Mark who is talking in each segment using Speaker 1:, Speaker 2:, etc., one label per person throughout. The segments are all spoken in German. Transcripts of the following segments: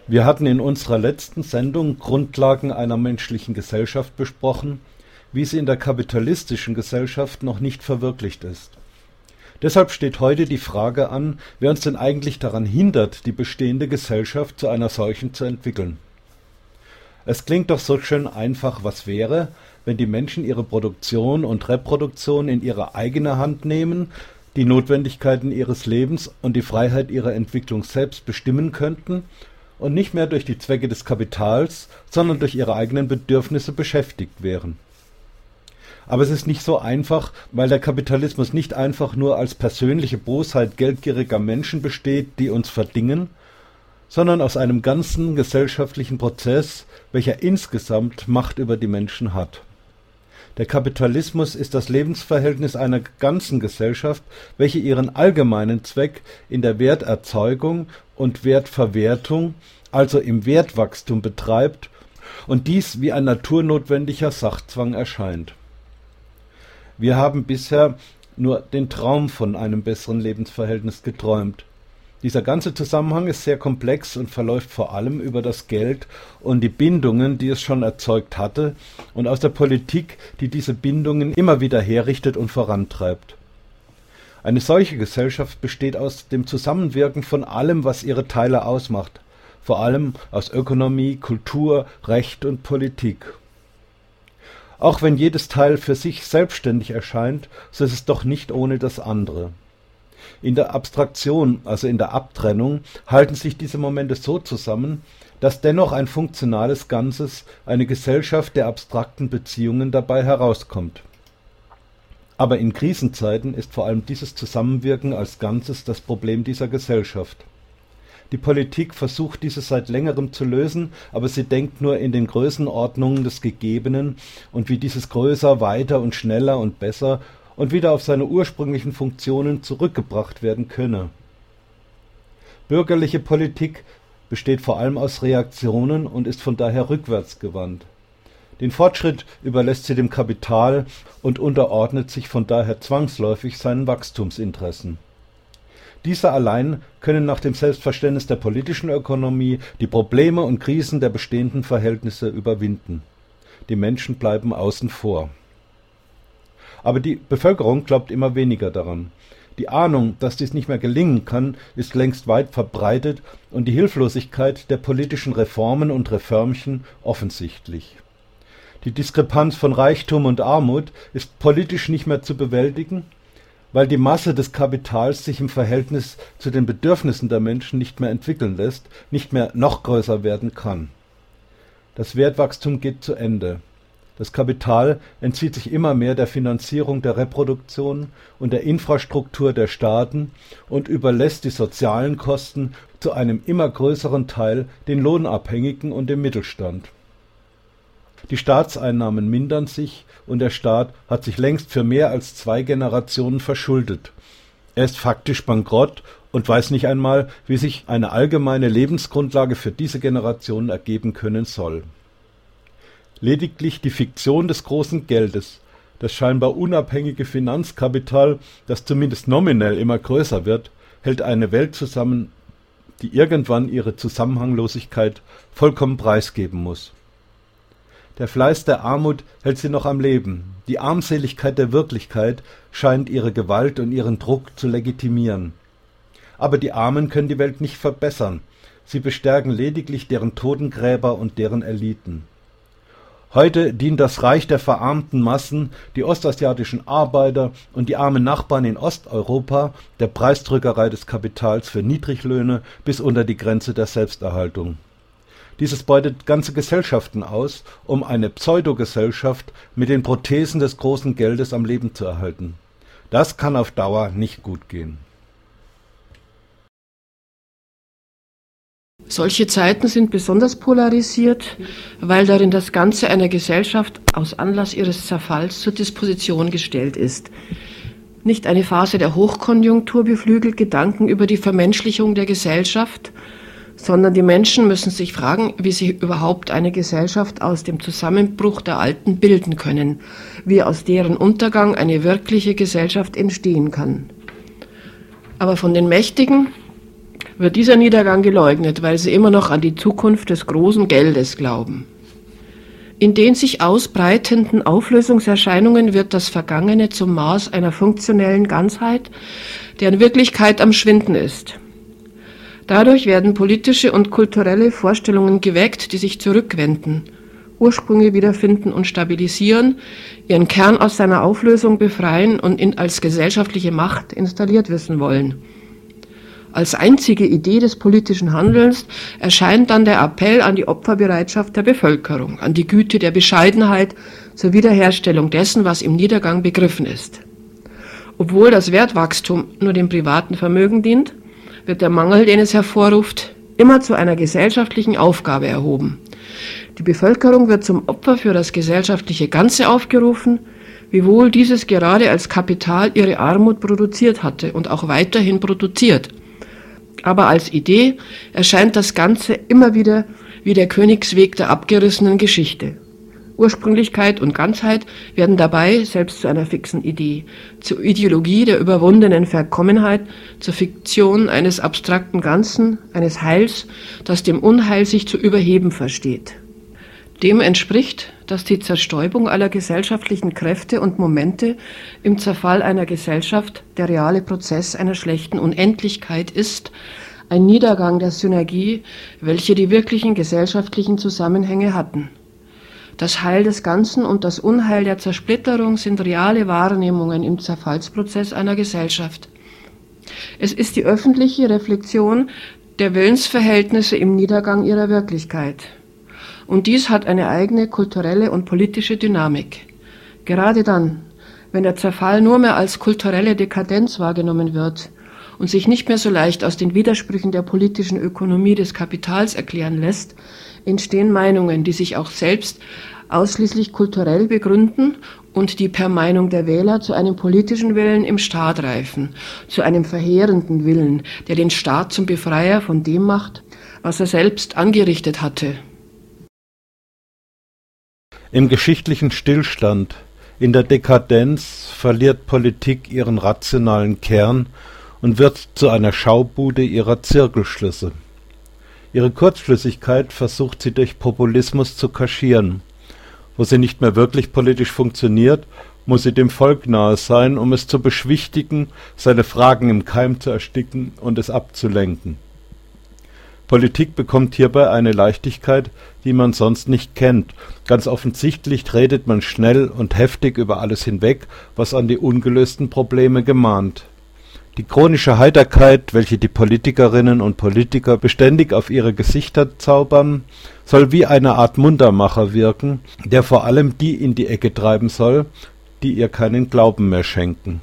Speaker 1: Wir hatten in unserer letzten Sendung Grundlagen einer menschlichen Gesellschaft besprochen, wie sie in der kapitalistischen Gesellschaft noch nicht verwirklicht ist. Deshalb steht heute die Frage an, wer uns denn eigentlich daran hindert, die bestehende Gesellschaft zu einer solchen zu entwickeln. Es klingt doch so schön einfach, was wäre, wenn die Menschen ihre Produktion und Reproduktion in ihre eigene Hand nehmen, die Notwendigkeiten ihres Lebens und die Freiheit ihrer Entwicklung selbst bestimmen könnten und nicht mehr durch die Zwecke des Kapitals, sondern durch ihre eigenen Bedürfnisse beschäftigt wären. Aber es ist nicht so einfach, weil der Kapitalismus nicht einfach nur als persönliche Bosheit geldgieriger Menschen besteht, die uns verdingen, sondern aus einem ganzen gesellschaftlichen Prozess, welcher insgesamt Macht über die Menschen hat. Der Kapitalismus ist das Lebensverhältnis einer ganzen Gesellschaft, welche ihren allgemeinen Zweck in der Werterzeugung und Wertverwertung, also im Wertwachstum betreibt und dies wie ein naturnotwendiger Sachzwang erscheint. Wir haben bisher nur den Traum von einem besseren Lebensverhältnis geträumt. Dieser ganze Zusammenhang ist sehr komplex und verläuft vor allem über das Geld und die Bindungen, die es schon erzeugt hatte, und aus der Politik, die diese Bindungen immer wieder herrichtet und vorantreibt. Eine solche Gesellschaft besteht aus dem Zusammenwirken von allem, was ihre Teile ausmacht, vor allem aus Ökonomie, Kultur, Recht und Politik. Auch wenn jedes Teil für sich selbstständig erscheint, so ist es doch nicht ohne das andere. In der Abstraktion, also in der Abtrennung, halten sich diese Momente so zusammen, dass dennoch ein funktionales Ganzes, eine Gesellschaft der abstrakten Beziehungen dabei herauskommt. Aber in Krisenzeiten ist vor allem dieses Zusammenwirken als Ganzes das Problem dieser Gesellschaft. Die Politik versucht dieses seit längerem zu lösen, aber sie denkt nur in den Größenordnungen des Gegebenen und wie dieses größer, weiter und schneller und besser und wieder auf seine ursprünglichen Funktionen zurückgebracht werden könne. Bürgerliche Politik besteht vor allem aus Reaktionen und ist von daher rückwärtsgewandt. Den Fortschritt überlässt sie dem Kapital und unterordnet sich von daher zwangsläufig seinen Wachstumsinteressen. Diese allein können nach dem Selbstverständnis der politischen Ökonomie die Probleme und Krisen der bestehenden Verhältnisse überwinden. Die Menschen bleiben außen vor. Aber die Bevölkerung glaubt immer weniger daran. Die Ahnung, dass dies nicht mehr gelingen kann, ist längst weit verbreitet und die Hilflosigkeit der politischen Reformen und Reformchen offensichtlich. Die Diskrepanz von Reichtum und Armut ist politisch nicht mehr zu bewältigen, weil die Masse des Kapitals sich im Verhältnis zu den Bedürfnissen der Menschen nicht mehr entwickeln lässt, nicht mehr noch größer werden kann. Das Wertwachstum geht zu Ende. Das Kapital entzieht sich immer mehr der Finanzierung der Reproduktion und der Infrastruktur der Staaten und überlässt die sozialen Kosten zu einem immer größeren Teil den Lohnabhängigen und dem Mittelstand. Die Staatseinnahmen mindern sich und der Staat hat sich längst für mehr als 2 Generationen verschuldet. Er ist faktisch bankrott und weiß nicht einmal, wie sich eine allgemeine Lebensgrundlage für diese Generationen ergeben können soll. Lediglich die Fiktion des großen Geldes, das scheinbar unabhängige Finanzkapital, das zumindest nominell immer größer wird, hält eine Welt zusammen, die irgendwann ihre Zusammenhanglosigkeit vollkommen preisgeben muss. Der Fleiß der Armut hält sie noch am Leben. Die Armseligkeit der Wirklichkeit scheint ihre Gewalt und ihren Druck zu legitimieren. Aber die Armen können die Welt nicht verbessern. Sie bestärken lediglich deren Totengräber und deren Eliten. Heute dient das Reich der verarmten Massen, die ostasiatischen Arbeiter und die armen Nachbarn in Osteuropa, der Preisdrückerei des Kapitals für Niedriglöhne bis unter die Grenze der Selbsterhaltung. Dieses beutet ganze Gesellschaften aus, um eine Pseudogesellschaft mit den Prothesen des großen Geldes am Leben zu erhalten. Das kann auf Dauer nicht gut gehen.
Speaker 2: Solche Zeiten sind besonders polarisiert, weil darin das Ganze einer Gesellschaft aus Anlass ihres Zerfalls zur Disposition gestellt ist. Nicht eine Phase der Hochkonjunktur beflügelt Gedanken über die Vermenschlichung der Gesellschaft, sondern die Menschen müssen sich fragen, wie sie überhaupt eine Gesellschaft aus dem Zusammenbruch der Alten bilden können, wie aus deren Untergang eine wirkliche Gesellschaft entstehen kann. Aber von den Mächtigen wird dieser Niedergang geleugnet, weil sie immer noch an die Zukunft des großen Geldes glauben. In den sich ausbreitenden Auflösungserscheinungen wird das Vergangene zum Maß einer funktionellen Ganzheit, deren Wirklichkeit am Schwinden ist. Dadurch werden politische und kulturelle Vorstellungen geweckt, die sich zurückwenden, Ursprünge wiederfinden und stabilisieren, ihren Kern aus seiner Auflösung befreien und ihn als gesellschaftliche Macht installiert wissen wollen. Als einzige Idee des politischen Handelns erscheint dann der Appell an die Opferbereitschaft der Bevölkerung, an die Güte der Bescheidenheit zur Wiederherstellung dessen, was im Niedergang begriffen ist. Obwohl das Wertwachstum nur dem privaten Vermögen dient, wird der Mangel, den es hervorruft, immer zu einer gesellschaftlichen Aufgabe erhoben. Die Bevölkerung wird zum Opfer für das gesellschaftliche Ganze aufgerufen, wiewohl dieses gerade als Kapital ihre Armut produziert hatte und auch weiterhin produziert. Aber als Idee erscheint das Ganze immer wieder wie der Königsweg der abgerissenen Geschichte. Ursprünglichkeit und Ganzheit werden dabei selbst zu einer fixen Idee, zur Ideologie der überwundenen Verkommenheit, zur Fiktion eines abstrakten Ganzen, eines Heils, das dem Unheil sich zu überheben versteht. Dem entspricht, dass die Zerstäubung aller gesellschaftlichen Kräfte und Momente im Zerfall einer Gesellschaft der reale Prozess einer schlechten Unendlichkeit ist, ein Niedergang der Synergie, welche die wirklichen gesellschaftlichen Zusammenhänge hatten. Das Heil des Ganzen und das Unheil der Zersplitterung sind reale Wahrnehmungen im Zerfallsprozess einer Gesellschaft. Es ist die öffentliche Reflexion der Willensverhältnisse im Niedergang ihrer Wirklichkeit. Und dies hat eine eigene kulturelle und politische Dynamik. Gerade dann, wenn der Zerfall nur mehr als kulturelle Dekadenz wahrgenommen wird und sich nicht mehr so leicht aus den Widersprüchen der politischen Ökonomie des Kapitals erklären lässt, entstehen Meinungen, die sich auch selbst ausschließlich kulturell begründen und die per Meinung der Wähler zu einem politischen Willen im Staat reifen, zu einem verheerenden Willen, der den Staat zum Befreier von dem macht, was er selbst angerichtet hatte.
Speaker 1: Im geschichtlichen Stillstand, in der Dekadenz verliert Politik ihren rationalen Kern und wird zu einer Schaubude ihrer Zirkelschlüsse. Ihre Kurzschlüssigkeit versucht sie durch Populismus zu kaschieren. Wo sie nicht mehr wirklich politisch funktioniert, muss sie dem Volk nahe sein, um es zu beschwichtigen, seine Fragen im Keim zu ersticken und es abzulenken. Politik bekommt hierbei eine Leichtigkeit, die man sonst nicht kennt. Ganz offensichtlich redet man schnell und heftig über alles hinweg, was an die ungelösten Probleme gemahnt. Die chronische Heiterkeit, welche die Politikerinnen und Politiker beständig auf ihre Gesichter zaubern, soll wie eine Art Muntermacher wirken, der vor allem die in die Ecke treiben soll, die ihr keinen Glauben mehr schenken.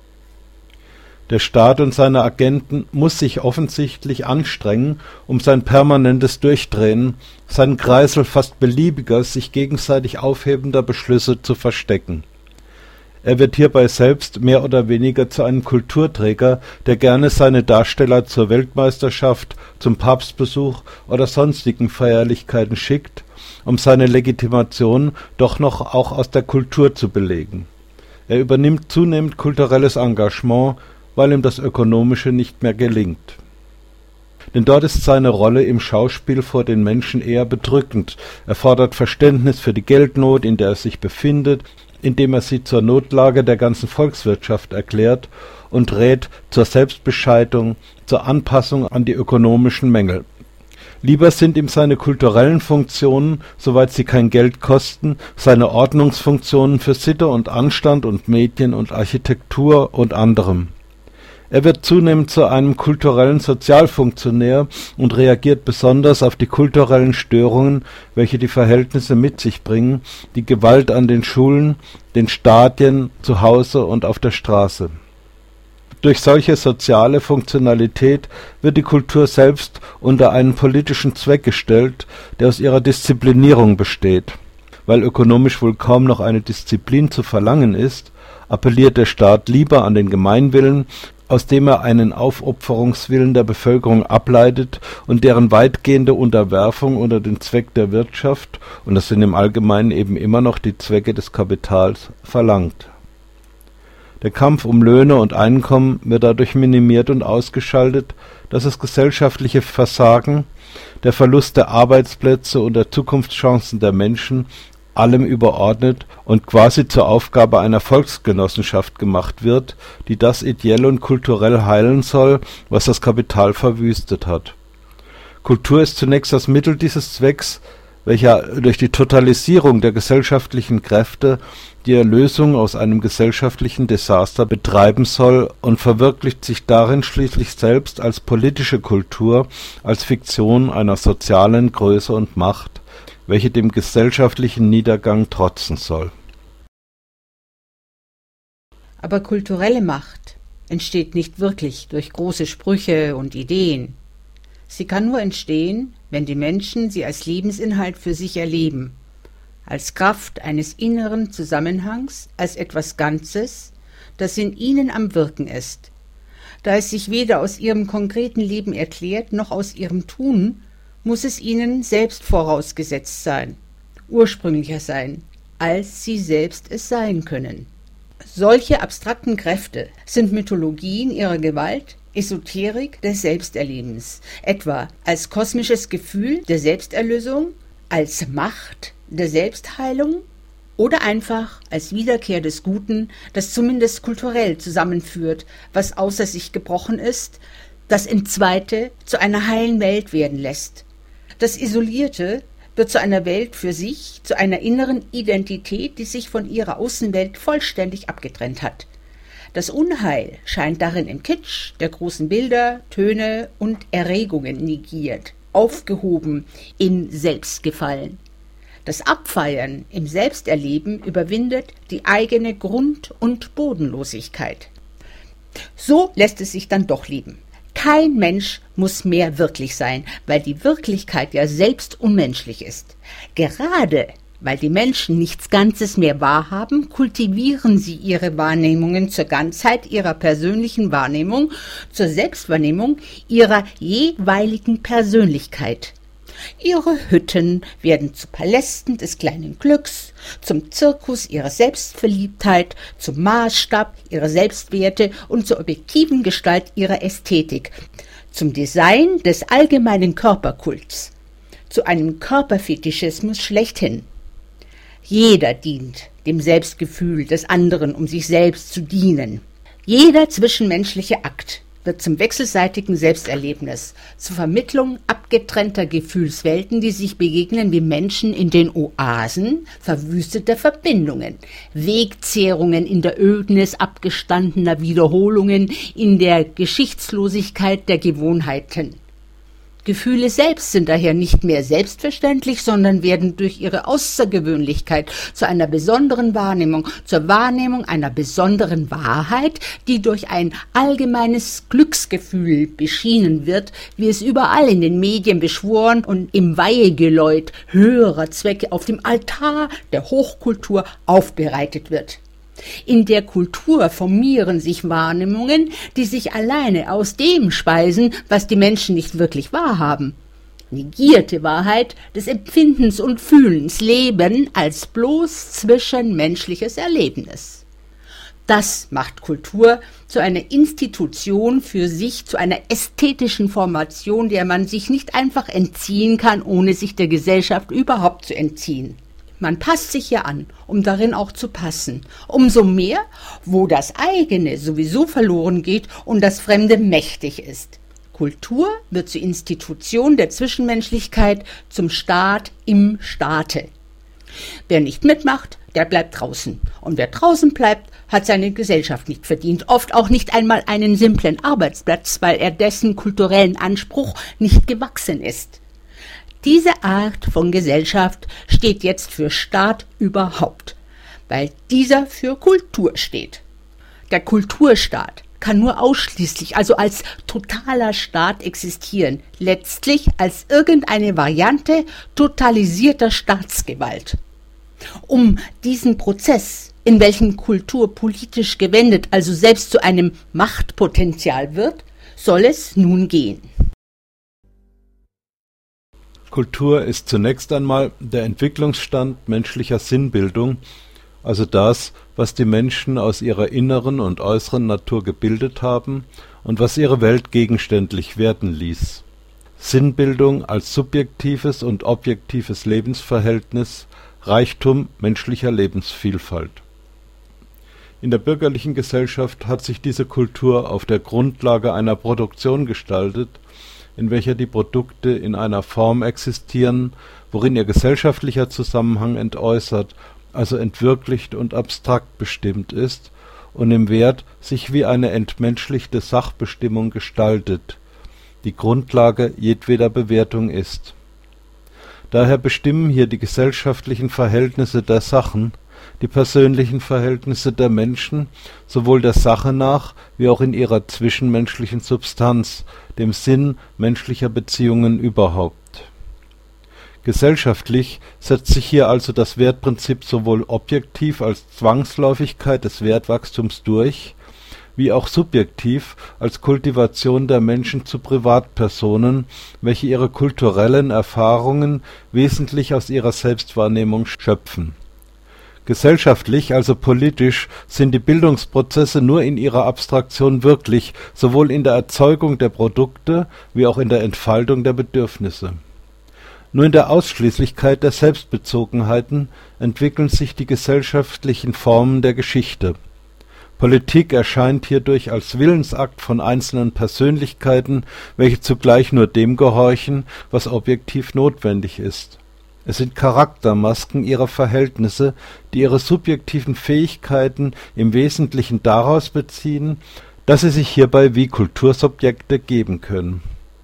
Speaker 1: Der Staat und seine Agenten muss sich offensichtlich anstrengen, um sein permanentes Durchdrehen, seinen Kreisel fast beliebiger, sich gegenseitig aufhebender Beschlüsse zu verstecken. Er wird hierbei selbst mehr oder weniger zu einem Kulturträger, der gerne seine Darsteller zur Weltmeisterschaft, zum Papstbesuch oder sonstigen Feierlichkeiten schickt, um seine Legitimation doch noch auch aus der Kultur zu belegen. Er übernimmt zunehmend kulturelles Engagement, weil ihm das Ökonomische nicht mehr gelingt. Denn dort ist seine Rolle im Schauspiel vor den Menschen eher bedrückend. Er fordert Verständnis für die Geldnot, in der er sich befindet, indem er sie zur Notlage der ganzen Volkswirtschaft erklärt und rät zur Selbstbescheidung, zur Anpassung an die ökonomischen Mängel. Lieber sind ihm seine kulturellen Funktionen, soweit sie kein Geld kosten, seine Ordnungsfunktionen für Sitte und Anstand und Medien und Architektur und anderem. Er wird zunehmend zu einem kulturellen Sozialfunktionär und reagiert besonders auf die kulturellen Störungen, welche die Verhältnisse mit sich bringen, die Gewalt an den Schulen, den Stadien, zu Hause und auf der Straße. Durch solche soziale Funktionalität wird die Kultur selbst unter einen politischen Zweck gestellt, der aus ihrer Disziplinierung besteht. Weil ökonomisch wohl kaum noch eine Disziplin zu verlangen ist, appelliert der Staat lieber an den Gemeinwillen, aus dem er einen Aufopferungswillen der Bevölkerung ableitet und deren weitgehende Unterwerfung unter den Zweck der Wirtschaft, und das sind im Allgemeinen eben immer noch die Zwecke des Kapitals, verlangt. Der Kampf um Löhne und Einkommen wird dadurch minimiert und ausgeschaltet, dass das gesellschaftliche Versagen, der Verlust der Arbeitsplätze und der Zukunftschancen der Menschen allem überordnet und quasi zur Aufgabe einer Volksgenossenschaft gemacht wird, die das ideell und kulturell heilen soll, was das Kapital verwüstet hat. Kultur ist zunächst das Mittel dieses Zwecks, welcher durch die Totalisierung der gesellschaftlichen Kräfte die Erlösung aus einem gesellschaftlichen Desaster betreiben soll und verwirklicht sich darin schließlich selbst als politische Kultur, als Fiktion einer sozialen Größe und Macht, welche dem gesellschaftlichen Niedergang trotzen soll.
Speaker 3: Aber kulturelle Macht entsteht nicht wirklich durch große Sprüche und Ideen. Sie kann nur entstehen, wenn die Menschen sie als Lebensinhalt für sich erleben, als Kraft eines inneren Zusammenhangs, als etwas Ganzes, das in ihnen am Wirken ist. Da es sich weder aus ihrem konkreten Leben erklärt, noch aus ihrem Tun, muss es ihnen selbst vorausgesetzt sein, ursprünglicher sein, als sie selbst es sein können. Solche abstrakten Kräfte sind Mythologien ihrer Gewalt, Esoterik des Selbsterlebens, etwa als kosmisches Gefühl der Selbsterlösung, als Macht der Selbstheilung oder einfach als Wiederkehr des Guten, das zumindest kulturell zusammenführt, was außer sich gebrochen ist, das Entzweite zu einer heilen Welt werden lässt. Das Isolierte wird zu einer Welt für sich, zu einer inneren Identität, die sich von ihrer Außenwelt vollständig abgetrennt hat. Das Unheil scheint darin im Kitsch der großen Bilder, Töne und Erregungen negiert, aufgehoben in Selbstgefallen. Das Abfeiern im Selbsterleben überwindet die eigene Grund- und Bodenlosigkeit. So lässt es sich dann doch leben. Kein Mensch muss mehr wirklich sein, weil die Wirklichkeit ja selbst unmenschlich ist. Gerade weil die Menschen nichts Ganzes mehr wahrhaben, kultivieren sie ihre Wahrnehmungen zur Ganzheit ihrer persönlichen Wahrnehmung, zur Selbstwahrnehmung ihrer jeweiligen Persönlichkeit. Ihre Hütten werden zu Palästen des kleinen Glücks, zum Zirkus ihrer Selbstverliebtheit, zum Maßstab ihrer Selbstwerte und zur objektiven Gestalt ihrer Ästhetik, zum Design des allgemeinen Körperkults, zu einem Körperfetischismus schlechthin. Jeder dient dem Selbstgefühl des anderen, um sich selbst zu dienen. Jeder zwischenmenschliche Akt wird zum wechselseitigen Selbsterlebnis, zur Vermittlung abgetrennter Gefühlswelten, die sich begegnen wie Menschen in den Oasen verwüsteter Verbindungen, Wegzehrungen in der Ödnis abgestandener Wiederholungen, in der Geschichtslosigkeit der Gewohnheiten. Gefühle selbst sind daher nicht mehr selbstverständlich, sondern werden durch ihre Außergewöhnlichkeit zu einer besonderen Wahrnehmung, zur Wahrnehmung einer besonderen Wahrheit, die durch ein allgemeines Glücksgefühl beschienen wird, wie es überall in den Medien beschworen und im Weihegeläut höherer Zwecke auf dem Altar der Hochkultur aufbereitet wird. In der Kultur formieren sich Wahrnehmungen, die sich alleine aus dem speisen, was die Menschen nicht wirklich wahrhaben. Negierte Wahrheit des Empfindens und Fühlens, Leben als bloß zwischenmenschliches Erlebnis. Das macht Kultur zu einer Institution für sich, zu einer ästhetischen Formation, der man sich nicht einfach entziehen kann, ohne sich der Gesellschaft überhaupt zu entziehen. Man passt sich ja an, um darin auch zu passen. Umso mehr, wo das eigene sowieso verloren geht und das Fremde mächtig ist. Kultur wird zur Institution der Zwischenmenschlichkeit, zum Staat im Staate. Wer nicht mitmacht, der bleibt draußen. Und wer draußen bleibt, hat seine Gesellschaft nicht verdient. Oft auch nicht einmal einen simplen Arbeitsplatz, weil er dessen kulturellen Anspruch nicht gewachsen ist. Diese Art von Gesellschaft steht jetzt für Staat überhaupt, weil dieser für Kultur steht. Der Kulturstaat kann nur ausschließlich, also als totaler Staat existieren, letztlich als irgendeine Variante totalisierter Staatsgewalt. Um diesen Prozess, in welchem Kultur politisch gewendet, also selbst zu einem Machtpotenzial wird, soll es nun gehen.
Speaker 1: Kultur ist zunächst einmal der Entwicklungsstand menschlicher Sinnbildung also das, was die Menschen aus ihrer inneren und äußeren Natur gebildet haben und was ihre Welt gegenständlich werden ließ. Sinnbildung als subjektives und objektives Lebensverhältnis, Reichtum menschlicher Lebensvielfalt. In der bürgerlichen Gesellschaft hat sich diese Kultur auf der Grundlage einer Produktion gestaltet, in welcher die Produkte in einer Form existieren, worin ihr gesellschaftlicher Zusammenhang entäußert, also entwirklicht und abstrakt bestimmt ist und im Wert sich wie eine entmenschlichte Sachbestimmung gestaltet, die Grundlage jedweder Bewertung ist. Daher bestimmen hier die gesellschaftlichen Verhältnisse der Sachen, die persönlichen Verhältnisse der Menschen, sowohl der Sache nach, wie auch in ihrer zwischenmenschlichen Substanz, dem Sinn menschlicher Beziehungen überhaupt. Gesellschaftlich setzt sich hier also das Wertprinzip sowohl objektiv als Zwangsläufigkeit des Wertwachstums durch, wie auch subjektiv als Kultivation der Menschen zu Privatpersonen, welche ihre kulturellen Erfahrungen wesentlich aus ihrer Selbstwahrnehmung schöpfen. Gesellschaftlich, also politisch, sind die Bildungsprozesse nur in ihrer Abstraktion wirklich, sowohl in der Erzeugung der Produkte wie auch in der Entfaltung der Bedürfnisse. Nur in der Ausschließlichkeit der Selbstbezogenheiten entwickeln sich die gesellschaftlichen Formen der Geschichte. Politik erscheint hierdurch als Willensakt von einzelnen Persönlichkeiten, welche zugleich nur dem gehorchen, was objektiv notwendig ist. Es sind Charaktermasken ihrer Verhältnisse, die ihre subjektiven Fähigkeiten im Wesentlichen daraus beziehen, dass sie sich hierbei wie Kultursubjekte geben können.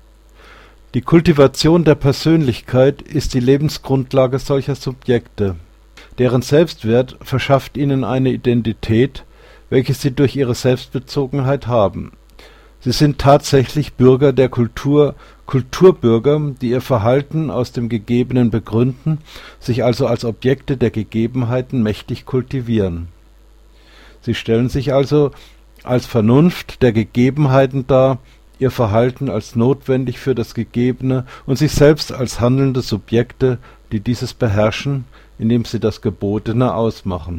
Speaker 1: Die Kultivation der Persönlichkeit ist die Lebensgrundlage solcher Subjekte. Deren Selbstwert verschafft ihnen eine Identität, welche sie durch ihre Selbstbezogenheit haben. Sie sind tatsächlich Bürger der Kultur, Kulturbürger, die ihr Verhalten aus dem Gegebenen begründen, sich also als Objekte der Gegebenheiten mächtig kultivieren. Sie stellen sich also als Vernunft der Gegebenheiten dar, ihr Verhalten als notwendig für das Gegebene und sich selbst als handelnde Subjekte, die dieses beherrschen, indem sie das Gebotene ausmachen.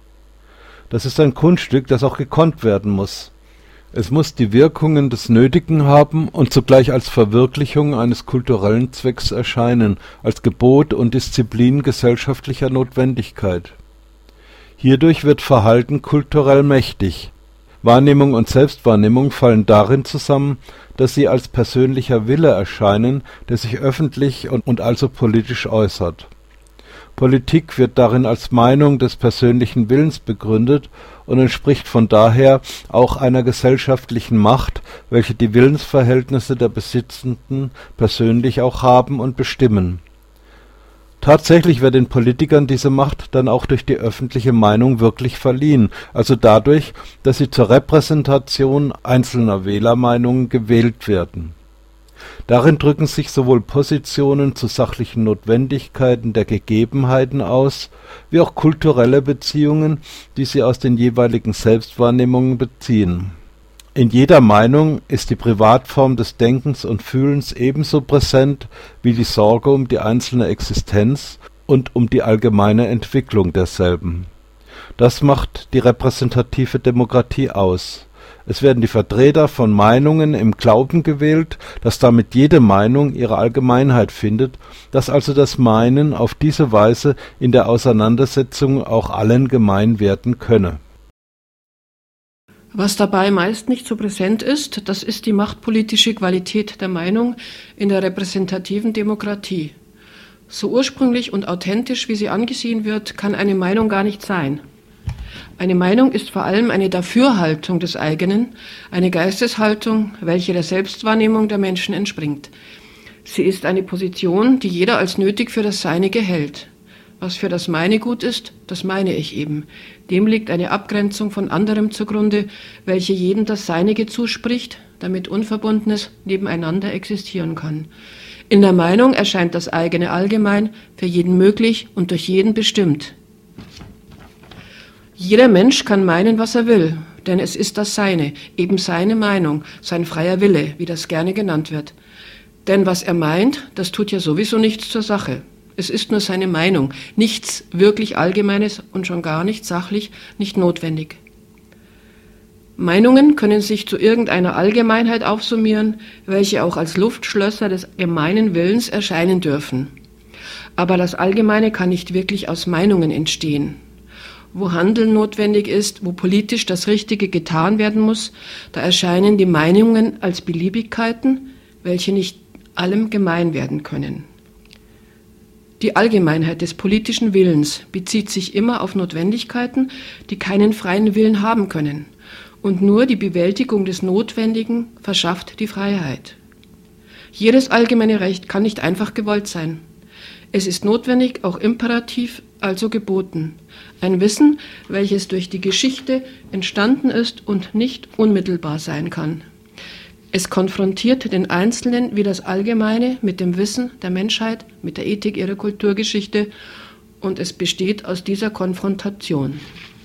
Speaker 1: Das ist ein Kunststück, das auch gekonnt werden muss. Es muss die Wirkungen des Nötigen haben und zugleich als Verwirklichung eines kulturellen Zwecks erscheinen, als Gebot und Disziplin gesellschaftlicher Notwendigkeit. Hierdurch wird Verhalten kulturell mächtig. Wahrnehmung und Selbstwahrnehmung fallen darin zusammen, dass sie als persönlicher Wille erscheinen, der sich öffentlich und also politisch äußert. Politik wird darin als Meinung des persönlichen Willens begründet und entspricht von daher auch einer gesellschaftlichen Macht, welche die Willensverhältnisse der Besitzenden persönlich auch haben und bestimmen. Tatsächlich wird den Politikern diese Macht dann auch durch die öffentliche Meinung wirklich verliehen, also dadurch, dass sie zur Repräsentation einzelner Wählermeinungen gewählt werden. Darin drücken sich sowohl Positionen zu sachlichen Notwendigkeiten der Gegebenheiten aus, wie auch kulturelle Beziehungen, die sie aus den jeweiligen Selbstwahrnehmungen beziehen. In jeder Meinung ist die Privatform des Denkens und Fühlens ebenso präsent wie die Sorge um die einzelne Existenz und um die allgemeine Entwicklung derselben. Das macht die repräsentative Demokratie aus. Es werden die Vertreter von Meinungen im Glauben gewählt, dass damit jede Meinung ihre Allgemeinheit findet, dass also das Meinen auf diese Weise in der Auseinandersetzung auch allen gemein werden könne.
Speaker 2: Was dabei meist nicht so präsent ist, das ist die machtpolitische Qualität der Meinung in der repräsentativen Demokratie. So ursprünglich und authentisch, wie sie angesehen wird, kann eine Meinung gar nicht sein. Eine Meinung ist vor allem eine Dafürhaltung des eigenen, eine Geisteshaltung, welche der Selbstwahrnehmung der Menschen entspringt. Sie ist eine Position, die jeder als nötig für das Seinige hält. Was für das meine gut ist, das meine ich eben. Dem liegt eine Abgrenzung von anderem zugrunde, welche jedem das Seinige zuspricht, damit Unverbundenes nebeneinander existieren kann. In der Meinung erscheint das eigene allgemein, für jeden möglich und durch jeden bestimmt. Jeder Mensch kann meinen, was er will, denn es ist das Seine, eben seine Meinung, sein freier Wille, wie das gerne genannt wird. Denn was er meint, das tut ja sowieso nichts zur Sache. Es ist nur seine Meinung, nichts wirklich Allgemeines und schon gar nicht sachlich, nicht notwendig. Meinungen können sich zu irgendeiner Allgemeinheit aufsummieren, welche auch als Luftschlösser des gemeinen Willens erscheinen dürfen. Aber das Allgemeine kann nicht wirklich aus Meinungen entstehen. Wo Handeln notwendig ist, wo politisch das Richtige getan werden muss, da erscheinen die Meinungen als Beliebigkeiten, welche nicht allem gemein werden können. Die Allgemeinheit des politischen Willens bezieht sich immer auf Notwendigkeiten, die keinen freien Willen haben können. Und nur die Bewältigung des Notwendigen verschafft die Freiheit. Jedes allgemeine Recht kann nicht einfach gewollt sein. Es ist notwendig, auch imperativ, also geboten. Ein Wissen, welches durch die Geschichte entstanden ist und nicht unmittelbar sein kann. Es konfrontiert den Einzelnen wie das Allgemeine mit dem Wissen der Menschheit, mit der Ethik ihrer Kulturgeschichte, und es besteht aus dieser Konfrontation.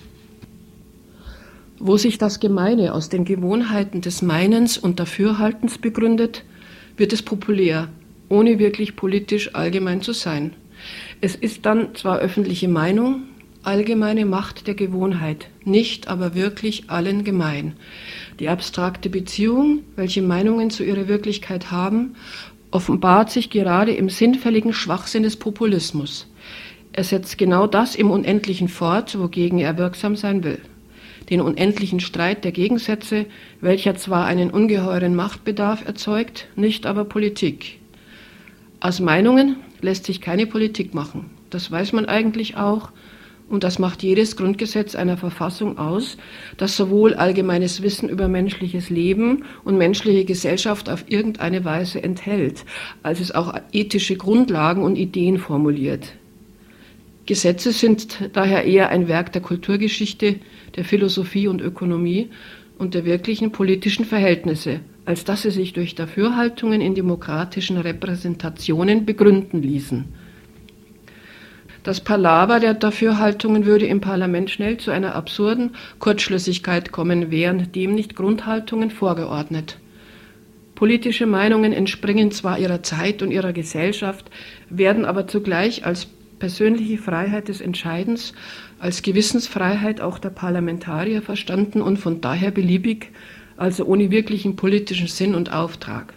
Speaker 2: Wo sich das Gemeine aus den Gewohnheiten des Meinens und Dafürhaltens begründet, wird es populär, ohne wirklich politisch allgemein zu sein. Es ist dann zwar öffentliche Meinung, allgemeine Macht der Gewohnheit, nicht aber wirklich allen gemein. Die abstrakte Beziehung, welche Meinungen zu ihrer Wirklichkeit haben, offenbart sich gerade im sinnfälligen Schwachsinn des Populismus. Er setzt genau das im Unendlichen fort, wogegen er wirksam sein will. Den unendlichen Streit der Gegensätze, welcher zwar einen ungeheuren Machtbedarf erzeugt, nicht aber Politik. Aus Meinungen lässt sich keine Politik machen. Das weiß man eigentlich auch, und das macht jedes Grundgesetz einer Verfassung aus, das sowohl allgemeines Wissen über menschliches Leben und menschliche Gesellschaft auf irgendeine Weise enthält, als es auch ethische Grundlagen und Ideen formuliert. Gesetze sind daher eher ein Werk der Kulturgeschichte, der Philosophie und Ökonomie und der wirklichen politischen Verhältnisse, als dass sie sich durch Dafürhaltungen in demokratischen Repräsentationen begründen ließen. Das Palaver der Dafürhaltungen würde im Parlament schnell zu einer absurden Kurzschlüssigkeit kommen, wären dem nicht Grundhaltungen vorgeordnet. Politische Meinungen entspringen zwar ihrer Zeit und ihrer Gesellschaft, werden aber zugleich als persönliche Freiheit des Entscheidens, als Gewissensfreiheit auch der Parlamentarier verstanden und von daher beliebig, also ohne wirklichen politischen Sinn und Auftrag.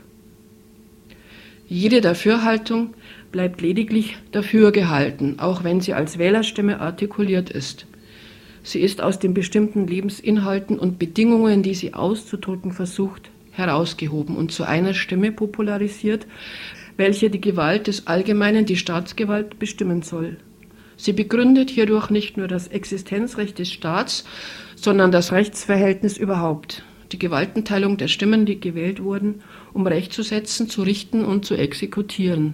Speaker 2: Jede Dafürhaltung bleibt lediglich dafür gehalten, auch wenn sie als Wählerstimme artikuliert ist. Sie ist aus den bestimmten Lebensinhalten und Bedingungen, die sie auszudrücken versucht, herausgehoben und zu einer Stimme popularisiert, welche die Gewalt des Allgemeinen, die Staatsgewalt, bestimmen soll. Sie begründet hierdurch nicht nur das Existenzrecht des Staats, sondern das Rechtsverhältnis überhaupt, die Gewaltenteilung der Stimmen, die gewählt wurden, um Recht zu setzen, zu richten und zu exekutieren.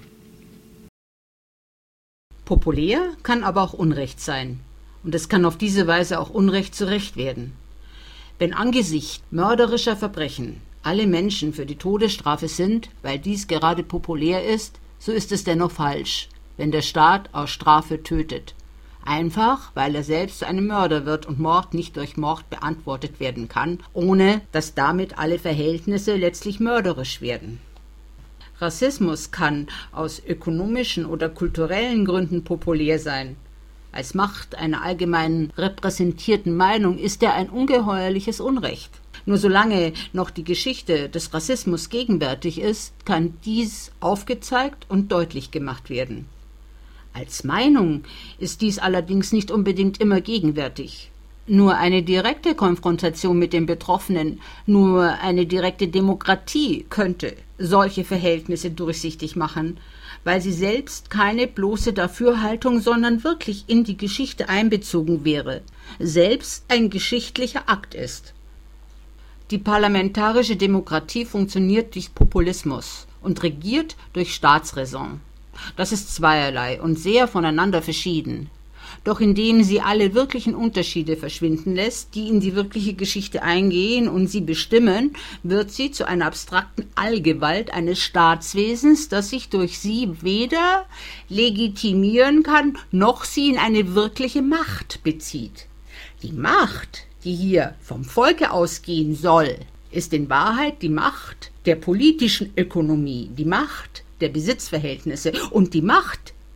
Speaker 3: Populär kann aber auch Unrecht sein. Und es kann auf diese Weise auch Unrecht zu Recht werden. Wenn angesichts mörderischer Verbrechen alle Menschen für die Todesstrafe sind, weil dies gerade populär ist, so ist es dennoch falsch, wenn der Staat aus Strafe tötet. Einfach, weil er selbst zu einem Mörder wird und Mord nicht durch Mord beantwortet werden kann, ohne dass damit alle Verhältnisse letztlich mörderisch werden. Rassismus kann aus ökonomischen oder kulturellen Gründen populär sein. Als Macht einer allgemein repräsentierten Meinung ist er ein ungeheuerliches Unrecht. Nur solange noch die Geschichte des Rassismus gegenwärtig ist, kann dies aufgezeigt und deutlich gemacht werden. Als Meinung ist dies allerdings nicht unbedingt immer gegenwärtig. Nur eine direkte Konfrontation mit den Betroffenen, nur eine direkte Demokratie könnte solche Verhältnisse durchsichtig machen, weil sie selbst keine bloße Dafürhaltung, sondern wirklich in die Geschichte einbezogen wäre, selbst ein geschichtlicher Akt ist. Die parlamentarische Demokratie funktioniert durch Populismus und regiert durch Staatsräson. Das ist zweierlei und sehr voneinander verschieden. Doch indem sie alle wirklichen Unterschiede verschwinden lässt, die in die wirkliche Geschichte eingehen und sie bestimmen, wird sie zu einer abstrakten Allgewalt eines Staatswesens, das sich durch sie weder legitimieren kann, noch sie in eine wirkliche Macht bezieht. Die Macht, die hier vom Volke ausgehen soll, ist in Wahrheit die Macht der politischen Ökonomie, die Macht der Besitzverhältnisse und die Macht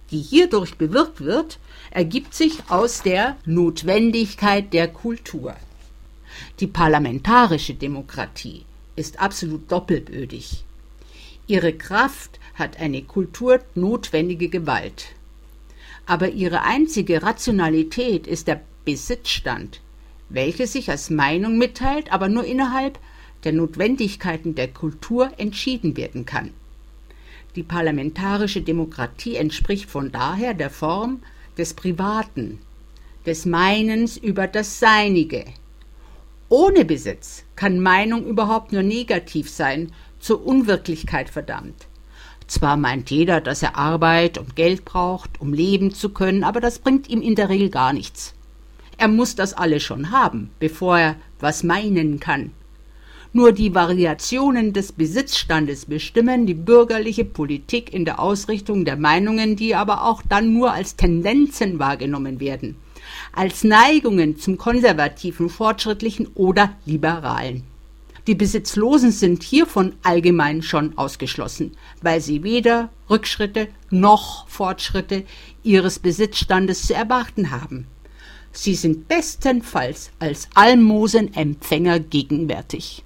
Speaker 3: die hierdurch bewirkt wird, ergibt sich aus der Notwendigkeit der Kultur. Die parlamentarische Demokratie ist absolut doppelbödig. Ihre Kraft hat eine kulturnotwendige Gewalt. Aber ihre einzige Rationalität ist der Besitzstand, welche sich als Meinung mitteilt, aber nur innerhalb der Notwendigkeiten der Kultur entschieden werden kann. Die parlamentarische Demokratie entspricht von daher der Form des Privaten, des Meinens über das Seinige. Ohne Besitz kann Meinung überhaupt nur negativ sein, zur Unwirklichkeit verdammt. Zwar meint jeder, dass er Arbeit und Geld braucht, um leben zu können, aber das bringt ihm in der Regel gar nichts. Er muss das alles schon haben, bevor er was meinen kann. Nur die Variationen des Besitzstandes bestimmen die bürgerliche Politik in der Ausrichtung der Meinungen, die aber auch dann nur als Tendenzen wahrgenommen werden, als Neigungen zum Konservativen, Fortschrittlichen oder Liberalen. Die Besitzlosen sind hiervon allgemein schon ausgeschlossen, weil sie weder Rückschritte noch Fortschritte ihres Besitzstandes zu erwarten haben. Sie sind bestenfalls als Almosenempfänger gegenwärtig.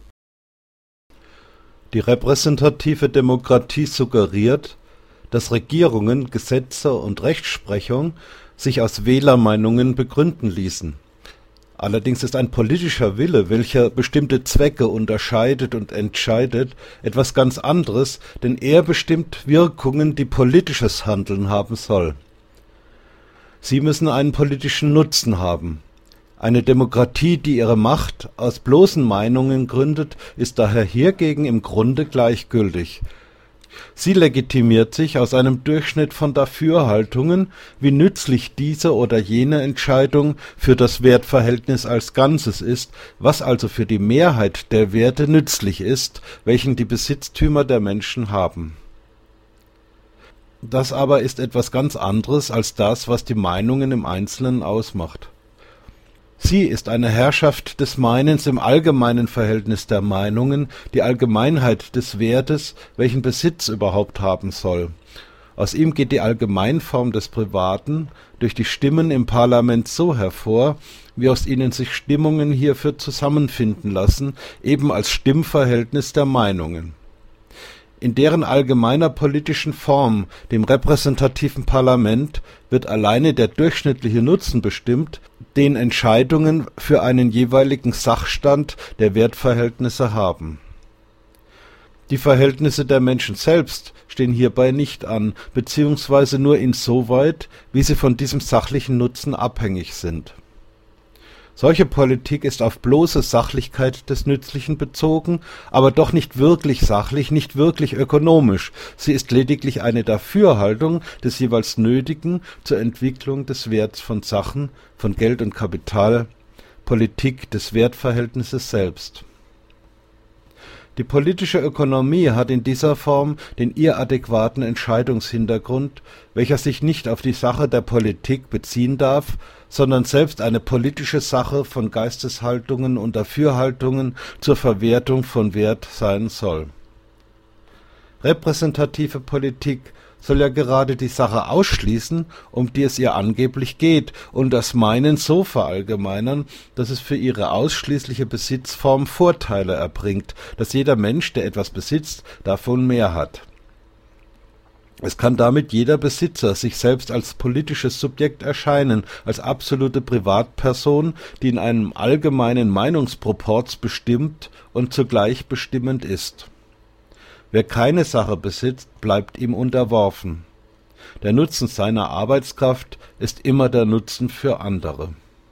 Speaker 1: Die repräsentative Demokratie suggeriert, dass Regierungen, Gesetze und Rechtsprechung sich aus Wählermeinungen begründen ließen. Allerdings ist ein politischer Wille, welcher bestimmte Zwecke unterscheidet und entscheidet, etwas ganz anderes, denn er bestimmt Wirkungen, die politisches Handeln haben soll. Sie müssen einen politischen Nutzen haben. Eine Demokratie, die ihre Macht aus bloßen Meinungen gründet, ist daher hiergegen im Grunde gleichgültig. Sie legitimiert sich aus einem Durchschnitt von Dafürhaltungen, wie nützlich diese oder jene Entscheidung für das Wertverhältnis als Ganzes ist, was also für die Mehrheit der Werte nützlich ist, welchen die Besitztümer der Menschen haben. Das aber ist etwas ganz anderes als das, was die Meinungen im Einzelnen ausmacht. Sie ist eine Herrschaft des Meinens im allgemeinen Verhältnis der Meinungen, die Allgemeinheit des Wertes, welchen Besitz überhaupt haben soll. Aus ihm geht die Allgemeinform des Privaten durch die Stimmen im Parlament so hervor, wie aus ihnen sich Stimmungen hierfür zusammenfinden lassen, eben als Stimmverhältnis der Meinungen. In deren allgemeiner politischen Form, dem repräsentativen Parlament, wird alleine der durchschnittliche Nutzen bestimmt, den Entscheidungen für einen jeweiligen Sachstand der Wertverhältnisse haben. Die Verhältnisse der Menschen selbst stehen hierbei nicht an, beziehungsweise nur insoweit, wie sie von diesem sachlichen Nutzen abhängig sind. Solche Politik ist auf bloße Sachlichkeit des Nützlichen bezogen, aber doch nicht wirklich sachlich, nicht wirklich ökonomisch. Sie ist lediglich eine Dafürhaltung des jeweils Nötigen zur Entwicklung des Werts von Sachen, von Geld und Kapital, Politik des Wertverhältnisses selbst. Die politische Ökonomie hat in dieser Form den ihr adäquaten Entscheidungshintergrund, welcher sich nicht auf die Sache der Politik beziehen darf, sondern selbst eine politische Sache von Geisteshaltungen und Dafürhaltungen zur Verwertung von Wert sein soll. Repräsentative Politik soll ja gerade die Sache ausschließen, um die es ihr angeblich geht, und das Meinen so verallgemeinern, dass es für ihre ausschließliche Besitzform Vorteile erbringt, dass jeder Mensch, der etwas besitzt, davon mehr hat. Es kann damit jeder Besitzer sich selbst als politisches Subjekt erscheinen, als absolute Privatperson, die in einem allgemeinen Meinungsproporz bestimmt und zugleich bestimmend ist. Wer keine Sache besitzt, bleibt ihm unterworfen. Der Nutzen seiner Arbeitskraft ist immer der Nutzen für andere.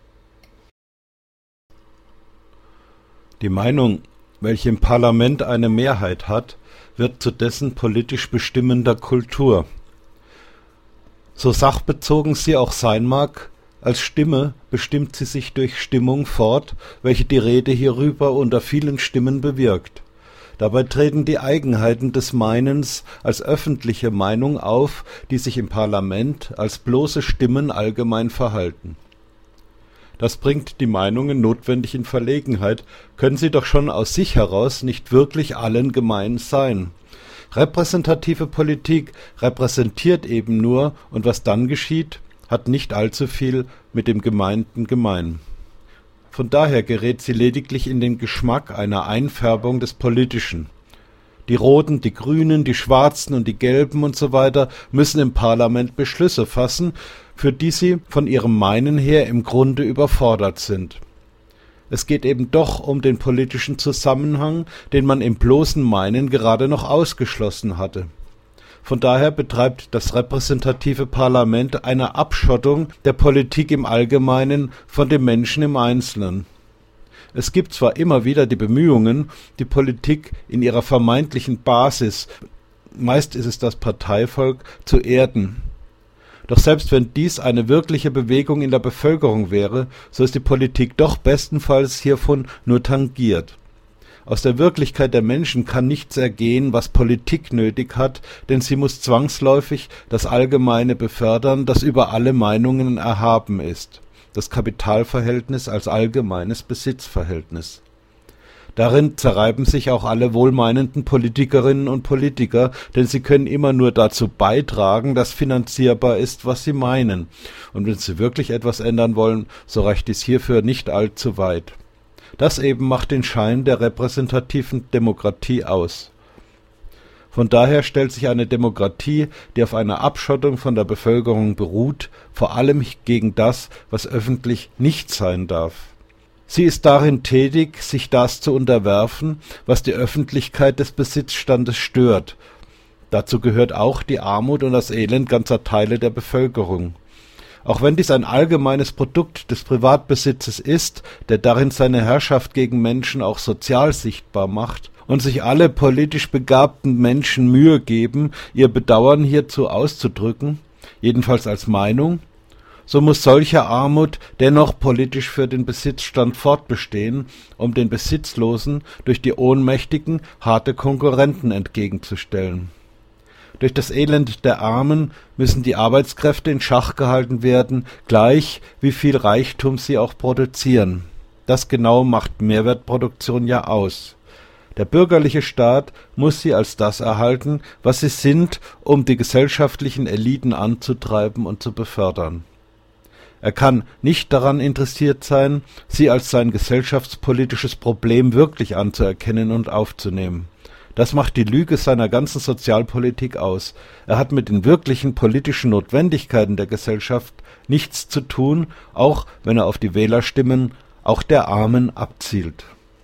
Speaker 1: Die Meinung, welche im Parlament eine Mehrheit hat, wird zu dessen politisch bestimmender Kultur. So sachbezogen sie auch sein mag, als Stimme bestimmt sie sich durch Stimmung fort, welche die Rede hierüber unter vielen Stimmen bewirkt. Dabei treten die Eigenheiten des Meinens als öffentliche Meinung auf, die sich im Parlament als bloße Stimmen allgemein verhalten. Das bringt die Meinungen notwendig in Verlegenheit, können sie doch schon aus sich heraus nicht wirklich allen gemein sein. Repräsentative Politik repräsentiert eben nur, und was dann geschieht, hat nicht allzu viel mit dem Gemeinten gemein. Von daher gerät sie lediglich in den Geschmack einer Einfärbung des Politischen. Die Roten, die Grünen, die Schwarzen und die Gelben und so weiter müssen im Parlament Beschlüsse fassen, für die sie von ihrem Meinen her im Grunde überfordert sind. Es geht eben doch um den politischen Zusammenhang, den man im bloßen Meinen gerade noch ausgeschlossen hatte. Von daher betreibt das repräsentative Parlament eine Abschottung der Politik im Allgemeinen von dem Menschen im Einzelnen. Es gibt zwar immer wieder die Bemühungen, die Politik in ihrer vermeintlichen Basis, meist ist es das Parteivolk, zu erden. Doch selbst wenn dies eine wirkliche Bewegung in der Bevölkerung wäre, so ist die Politik doch bestenfalls hiervon nur tangiert. Aus der Wirklichkeit der Menschen kann nichts ergehen, was Politik nötig hat, denn sie muss zwangsläufig das Allgemeine befördern, das über alle Meinungen erhaben ist, das Kapitalverhältnis als allgemeines Besitzverhältnis. Darin zerreiben sich auch alle wohlmeinenden Politikerinnen und Politiker, denn sie können immer nur dazu beitragen, dass finanzierbar ist, was sie meinen. Und wenn sie wirklich etwas ändern wollen, so reicht dies hierfür nicht allzu weit. Das eben macht den Schein der repräsentativen Demokratie aus. Von daher stellt sich eine Demokratie, die auf einer Abschottung von der Bevölkerung beruht, vor allem gegen das, was öffentlich nicht sein darf. Sie ist darin tätig, sich das zu unterwerfen, was die Öffentlichkeit des Besitzstandes stört. Dazu gehört auch die Armut und das Elend ganzer Teile der Bevölkerung. Auch wenn dies ein allgemeines Produkt des Privatbesitzes ist, der darin seine Herrschaft gegen Menschen auch sozial sichtbar macht und sich alle politisch begabten Menschen Mühe geben, ihr Bedauern hierzu auszudrücken, jedenfalls als Meinung, so muss solche Armut dennoch politisch für den Besitzstand fortbestehen, um den Besitzlosen durch die Ohnmächtigen harte Konkurrenten entgegenzustellen. Durch das Elend der Armen müssen die Arbeitskräfte in Schach gehalten werden, gleich wie viel Reichtum sie auch produzieren. Das genau macht Mehrwertproduktion ja aus. Der bürgerliche Staat muss sie als das erhalten, was sie sind, um die gesellschaftlichen Eliten anzutreiben und zu befördern. Er kann nicht daran interessiert sein, sie als sein gesellschaftspolitisches Problem wirklich anzuerkennen und aufzunehmen. Das macht die Lüge seiner ganzen Sozialpolitik aus. Er hat mit den wirklichen politischen Notwendigkeiten der Gesellschaft nichts zu tun, auch wenn er auf die Wählerstimmen auch der Armen abzielt.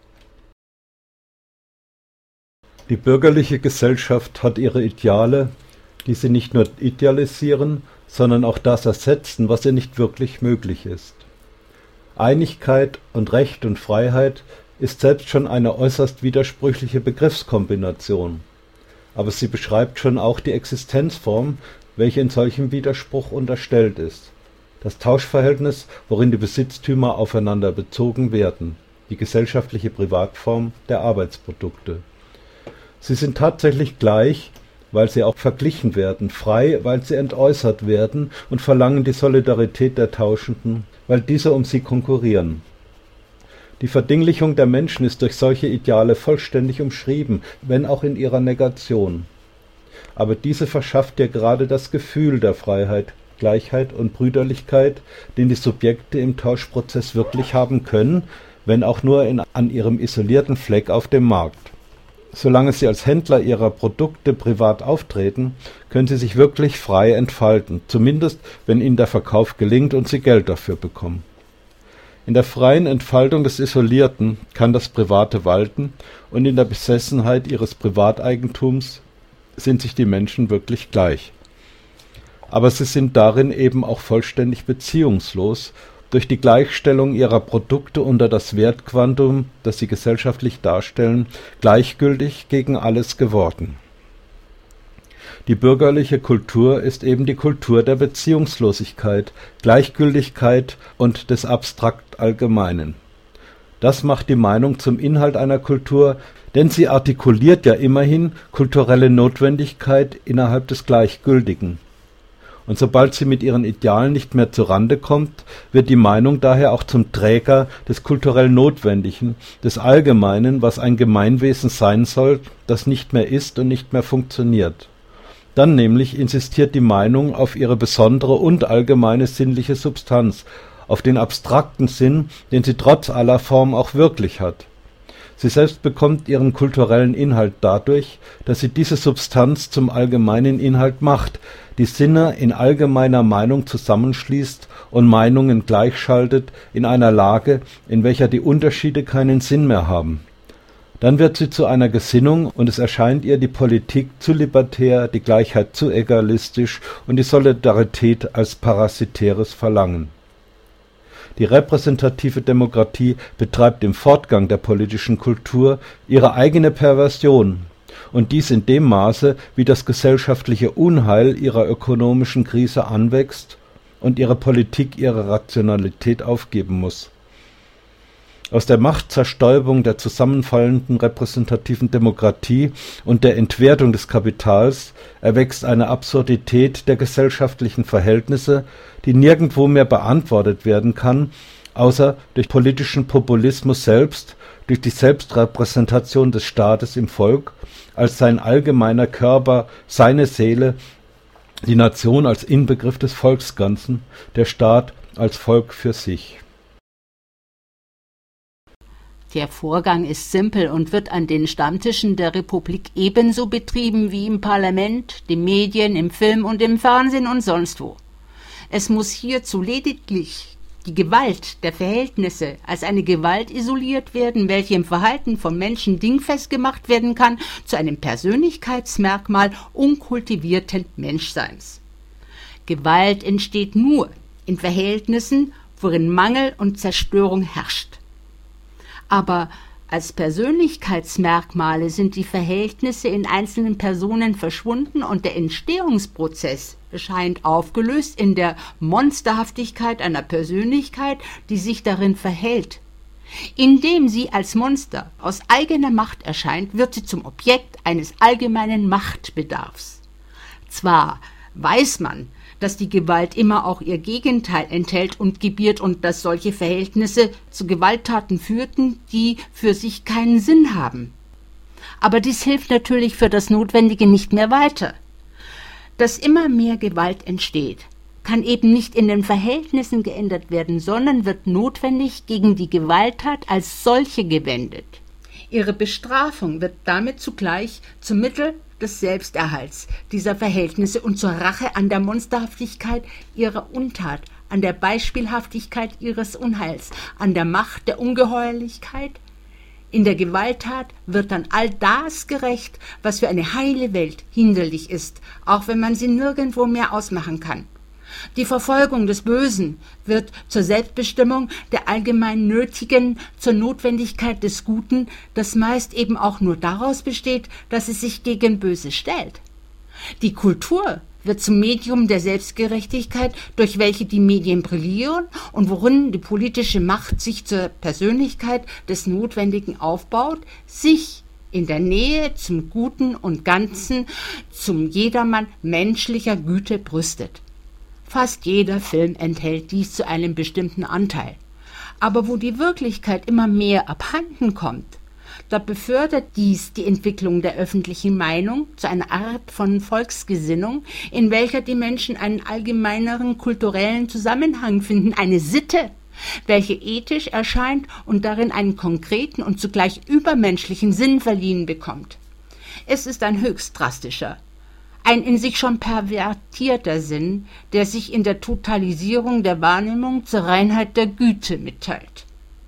Speaker 1: Die bürgerliche Gesellschaft hat ihre Ideale, die sie nicht nur idealisieren, sondern auch das ersetzen, was ihr nicht wirklich möglich ist. Einigkeit und Recht und Freiheit ist selbst schon eine äußerst widersprüchliche Begriffskombination, aber sie beschreibt schon auch die Existenzform, welche in solchem Widerspruch unterstellt ist. Das Tauschverhältnis, worin die Besitztümer aufeinander bezogen werden, die gesellschaftliche Privatform der Arbeitsprodukte. Sie sind tatsächlich gleich, weil sie auch verglichen werden, frei, weil sie entäußert werden und verlangen die Solidarität der Tauschenden, weil diese um sie konkurrieren. Die Verdinglichung der Menschen ist durch solche Ideale vollständig umschrieben, wenn auch in ihrer Negation. Aber diese verschafft dir gerade das Gefühl der Freiheit, Gleichheit und Brüderlichkeit, den die Subjekte im Tauschprozess wirklich haben können, wenn auch nur an ihrem isolierten Fleck auf dem Markt. Solange sie als Händler ihrer Produkte privat auftreten, können sie sich wirklich frei entfalten, zumindest wenn ihnen der Verkauf gelingt und sie Geld dafür bekommen. In der freien Entfaltung des Isolierten kann das Private walten und in der Besessenheit ihres Privateigentums sind sich die Menschen wirklich gleich. Aber sie sind darin eben auch vollständig beziehungslos, durch die Gleichstellung ihrer Produkte unter das Wertquantum, das sie gesellschaftlich darstellen, gleichgültig gegen alles geworden. Die bürgerliche Kultur ist eben die Kultur der Beziehungslosigkeit, Gleichgültigkeit und des abstrakt Allgemeinen. Das macht die Meinung zum Inhalt einer Kultur, denn sie artikuliert ja immerhin kulturelle Notwendigkeit innerhalb des Gleichgültigen. Und sobald sie mit ihren Idealen nicht mehr zurande kommt, wird die Meinung daher auch zum Träger des kulturell Notwendigen, des Allgemeinen, was ein Gemeinwesen sein soll, das nicht mehr ist und nicht mehr funktioniert. Dann nämlich insistiert die Meinung auf ihre besondere und allgemeine sinnliche Substanz, auf den abstrakten Sinn, den sie trotz aller Form auch wirklich hat. Sie selbst bekommt ihren kulturellen Inhalt dadurch, dass sie diese Substanz zum allgemeinen Inhalt macht, die Sinne in allgemeiner Meinung zusammenschließt und Meinungen gleichschaltet in einer Lage, in welcher die Unterschiede keinen Sinn mehr haben. Dann wird sie zu einer Gesinnung und es erscheint ihr die Politik zu libertär, die Gleichheit zu egalistisch und die Solidarität als parasitäres Verlangen. Die repräsentative Demokratie betreibt im Fortgang der politischen Kultur ihre eigene Perversion, und dies in dem Maße, wie das gesellschaftliche Unheil ihrer ökonomischen Krise anwächst und ihre Politik ihre Rationalität aufgeben muss. Aus der Machtzerstäubung der zusammenfallenden repräsentativen Demokratie und der Entwertung des Kapitals erwächst eine Absurdität der gesellschaftlichen Verhältnisse, die nirgendwo mehr beantwortet werden kann, außer durch politischen Populismus selbst, durch die Selbstrepräsentation des Staates im Volk, als sein allgemeiner Körper, seine Seele, die Nation als Inbegriff des Volksganzen, der Staat als Volk für sich.
Speaker 3: Der Vorgang ist simpel und wird an den Stammtischen der Republik ebenso betrieben wie im Parlament, den Medien, im Film und im Fernsehen und sonst wo. Es muss hierzu lediglich die Gewalt der Verhältnisse als eine Gewalt isoliert werden, welche im Verhalten von Menschen dingfest gemacht werden kann, zu einem Persönlichkeitsmerkmal unkultivierten Menschseins. Gewalt entsteht nur in Verhältnissen, worin Mangel und Zerstörung herrscht. Aber als Persönlichkeitsmerkmale sind die Verhältnisse in einzelnen Personen verschwunden und der Entstehungsprozess scheint aufgelöst in der Monsterhaftigkeit einer Persönlichkeit, die sich darin verhält. Indem sie als Monster aus eigener Macht erscheint, wird sie zum Objekt eines allgemeinen Machtbedarfs. Zwar weiß man, dass die Gewalt immer auch ihr Gegenteil enthält und gebiert und dass solche Verhältnisse zu Gewalttaten führten, die für sich keinen Sinn haben. Aber dies hilft natürlich für das Notwendige nicht mehr weiter. Dass immer mehr Gewalt entsteht, kann eben nicht in den Verhältnissen geändert werden, sondern wird notwendig gegen die Gewalttat als solche gewendet. Ihre Bestrafung wird damit zugleich zum Mittel des Selbsterhalts dieser Verhältnisse und zur Rache an der Monsterhaftigkeit ihrer Untat, an der Beispielhaftigkeit ihres Unheils, an der Macht der Ungeheuerlichkeit. In der Gewalttat wird dann all das gerecht, was für eine heile Welt hinderlich ist, auch wenn man sie nirgendwo mehr ausmachen kann. Die Verfolgung des Bösen wird zur Selbstbestimmung der allgemein Nötigen, zur Notwendigkeit des Guten, das meist eben auch nur daraus besteht, dass es sich gegen Böse stellt. Die Kultur wird zum Medium der Selbstgerechtigkeit, durch welche die Medien brillieren und worin die politische Macht sich zur Persönlichkeit des Notwendigen aufbaut, sich in der Nähe zum Guten und Ganzen, zum jedermann menschlicher Güte brüstet. Fast jeder Film enthält dies zu einem bestimmten Anteil. Aber wo die Wirklichkeit immer mehr abhanden kommt, da befördert dies die Entwicklung der öffentlichen Meinung zu einer Art von Volksgesinnung, in welcher die Menschen einen allgemeineren kulturellen Zusammenhang finden, eine Sitte, welche ethisch erscheint und darin einen konkreten und zugleich übermenschlichen Sinn verliehen bekommt. Es ist ein höchst drastischer, ein in sich schon pervertierter Sinn, der sich in der Totalisierung der Wahrnehmung zur Reinheit der Güte mitteilt.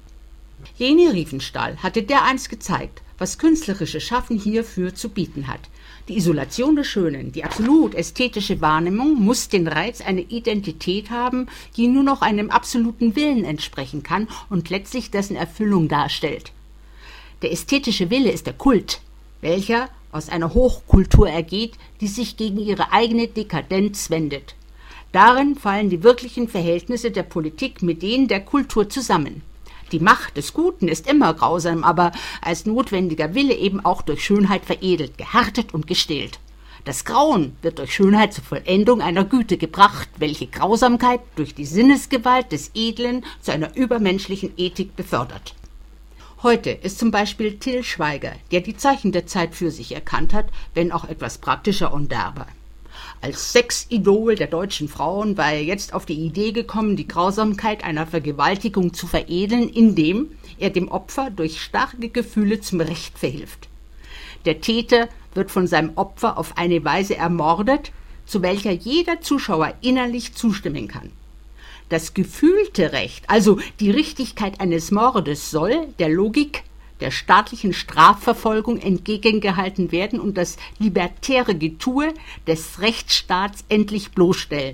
Speaker 3: Leni Riefenstahl hatte dereinst gezeigt, was künstlerisches Schaffen hierfür zu bieten hat. Die Isolation des Schönen, die absolut ästhetische Wahrnehmung muss den Reiz einer Identität haben, die nur noch einem absoluten Willen entsprechen kann und letztlich dessen Erfüllung darstellt. Der ästhetische Wille ist der Kult, welcher aus einer Hochkultur ergeht, die sich gegen ihre eigene Dekadenz wendet. Darin fallen die wirklichen Verhältnisse der Politik mit denen der Kultur zusammen. Die Macht des Guten ist immer grausam, aber als notwendiger Wille eben auch durch Schönheit veredelt, gehärtet und gestählt. Das Grauen wird durch Schönheit zur Vollendung einer Güte gebracht, welche Grausamkeit durch die Sinnesgewalt des Edlen zu einer übermenschlichen Ethik befördert. Heute ist zum Beispiel Till Schweiger, der die Zeichen der Zeit für sich erkannt hat, wenn auch etwas praktischer und derber. Als Sexidol der deutschen Frauen war er jetzt auf die Idee gekommen, die Grausamkeit einer Vergewaltigung zu veredeln, indem er dem Opfer durch starke Gefühle zum Recht verhilft. Der Täter wird von seinem Opfer auf eine Weise ermordet, zu welcher jeder Zuschauer innerlich zustimmen kann. Das gefühlte Recht, also die Richtigkeit eines Mordes, soll der Logik der staatlichen Strafverfolgung entgegengehalten werden und das libertäre Getue des Rechtsstaats endlich bloßstellen.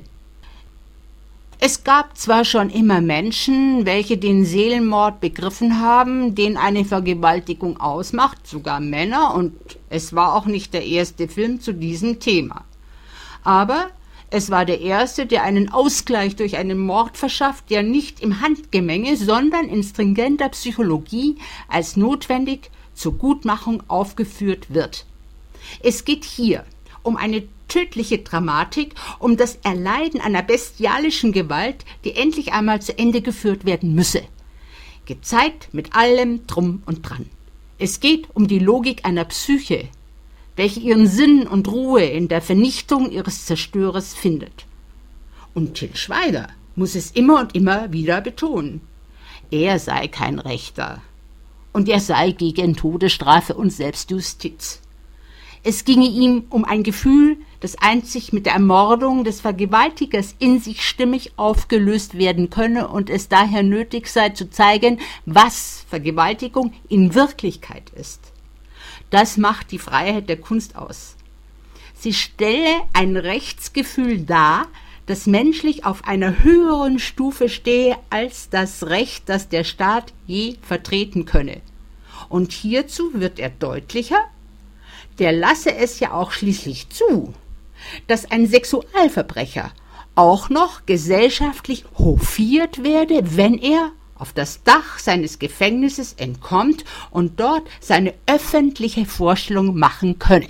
Speaker 3: Es gab zwar schon immer Menschen, welche den Seelenmord begriffen haben, den eine Vergewaltigung ausmacht, sogar Männer, und es war auch nicht der erste Film zu diesem Thema. Aber es war der erste, der einen Ausgleich durch einen Mord verschafft, der nicht im Handgemenge, sondern in stringenter Psychologie als notwendig zur Gutmachung aufgeführt wird. Es geht hier um eine tödliche Dramatik, um das Erleiden einer bestialischen Gewalt, die endlich einmal zu Ende geführt werden müsse. Gezeigt mit allem Drum und Dran. Es geht um die Logik einer Psyche, welche ihren Sinn und Ruhe in der Vernichtung ihres Zerstörers findet. Und Till Schweiger muss es immer und immer wieder betonen. Er sei kein Rechter und er sei gegen Todesstrafe und Selbstjustiz. Es ginge ihm um ein Gefühl, das einzig mit der Ermordung des Vergewaltigers in sich stimmig aufgelöst werden könne und es daher nötig sei zu zeigen, was Vergewaltigung in Wirklichkeit ist. Das macht die Freiheit der Kunst aus. Sie stelle ein Rechtsgefühl dar, das menschlich auf einer höheren Stufe stehe als das Recht, das der Staat je vertreten könne. Und hierzu wird er deutlicher, der lasse es ja auch schließlich zu, dass ein Sexualverbrecher auch noch gesellschaftlich hofiert werde, wenn er auf das Dach seines Gefängnisses entkommt und dort seine öffentliche Vorstellung machen könne.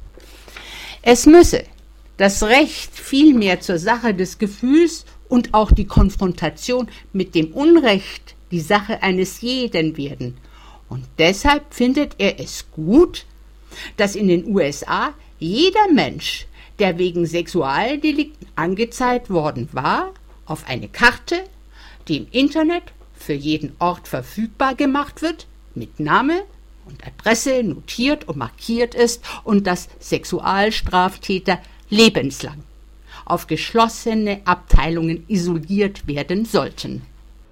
Speaker 3: Es müsse das Recht vielmehr zur Sache des Gefühls und auch die Konfrontation mit dem Unrecht die Sache eines jeden werden. Und deshalb findet er es gut, dass in den USA jeder Mensch, der wegen Sexualdelikten angezeigt worden war, auf eine Karte, die im Internet für jeden Ort verfügbar gemacht wird, mit Name und Adresse notiert und markiert ist und dass Sexualstraftäter lebenslang auf geschlossene Abteilungen isoliert werden sollten.